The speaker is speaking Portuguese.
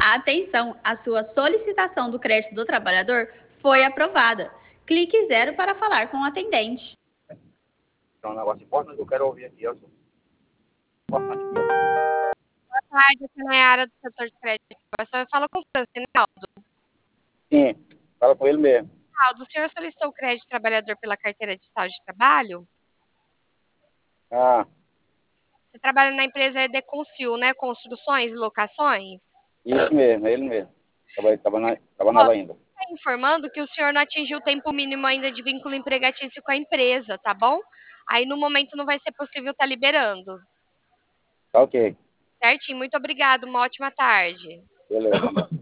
Atenção, a sua solicitação do crédito do trabalhador foi aprovada. Clique 0 para falar com o atendente. É um negócio importante que eu quero ouvir aqui, ó. Importante aqui, ó. Boa tarde, aqui na área do setor de crédito. Eu falo com o Francinaldo. Sim, fala com ele mesmo. Aldo, o senhor solicitou o crédito trabalhador pela carteira digital de trabalho? Ah, Você trabalha na empresa Edeconfio, né? Construções e locações? isso mesmo, é ele mesmo. Tava Ó, nela ainda. tá informando que o senhor não atingiu o tempo mínimo ainda de vínculo empregatício com a empresa, tá bom? Aí no momento não vai ser possível estar liberando. Tá ok, Certinho? Muito obrigado, uma ótima tarde. beleza.